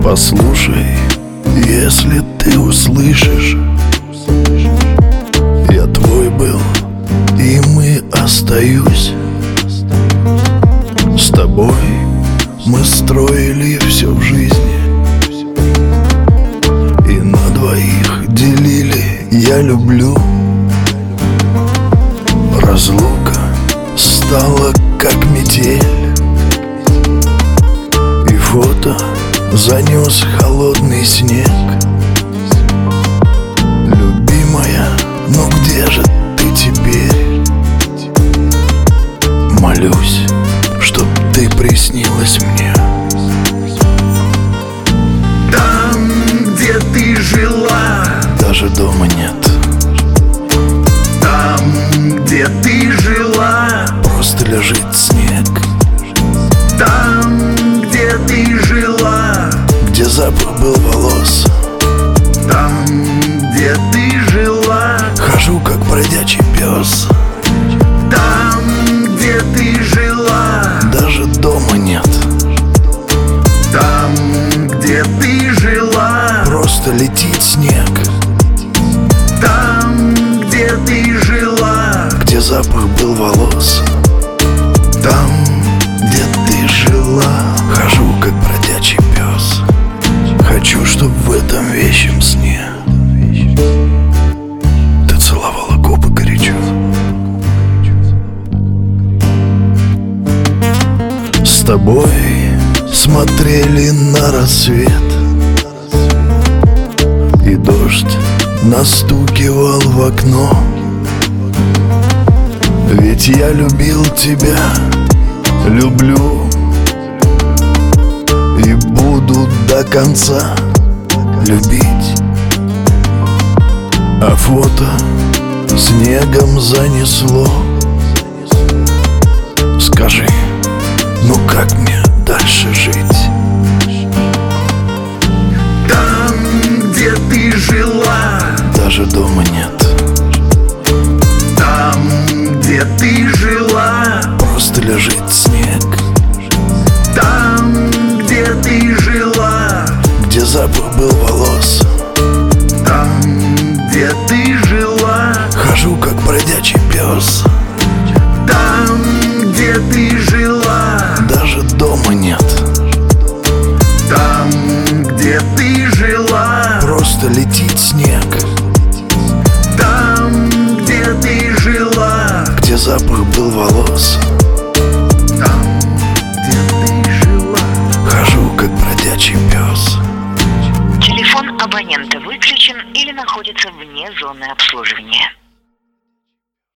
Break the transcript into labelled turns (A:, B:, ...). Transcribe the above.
A: Послушай, если ты услышишь, я твой был, и мы остаюсь. С тобой мы строили все в жизни, и на двоих делили «я люблю». Разлука стала как метель, и фото занес холодный снег. Любимая, ну где же ты теперь? Молюсь, чтоб ты приснилась мне.
B: Там, где ты жила,
A: даже дома нет.
B: там, где ты жила,
A: Просто лежит снег.
B: там, где ты жила,
A: Где запах был волос.
B: там, где ты жила,
A: Хожу как бродячий пес.
B: там, где ты жила,
A: Даже дома нет.
B: там, где ты жила,
A: Просто летит снег.
B: там, где ты жила,
A: Где запах был волос. Там, где ты жила. Хожу как бродячий пес. Хочу, чтоб в этом вещем сне ты целовала губы горячо. С тобой смотрели на рассвет, и дождь настукивал в окно. Ведь я любил тебя, люблю, и буду до конца любить. А фото снегом занесло. Скажи, ну как мне дальше жить?
B: там, где ты жила,
A: Даже дома нет.
B: там, где ты жила,
A: Просто лежит снег.
B: там, где ты жила,
A: Где запах был волос.
B: там, где ты жила,
A: Хожу как бродячий пес.
B: там, где ты жила,
A: Даже дома нет.
B: там, где ты жила,
A: Просто летит снег.
B: там, где ты жила,
A: Где запах был волос.
B: там, где ты жила.
A: Хожу как бродячий пес.
C: Телефон абонента выключен или находится вне зоны обслуживания.